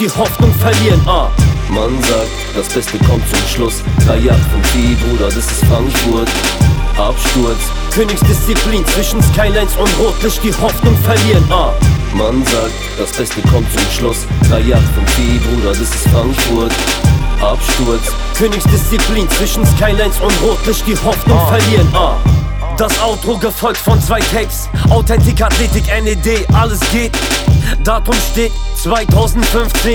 die Hoffnung verlieren. Man sagt, das Beste kommt zum Schluss. 3 Jahre vom Vieh, Bruder, das ist Frankfurt. Absturz, Königsdisziplin zwischen Skylines und Rotlicht, die Hoffnung verlieren. Man sagt, das Beste kommt zum Schluss. 3 Jahre vom Vieh, Bruder, das ist Frankfurt. Absturz, Königsdisziplin zwischen Skylines und Rotlicht, die Hoffnung verlieren. Das Outro gefolgt von 2 Tags. Authentik, Athletik, NED, alles geht. Datum steht 2015.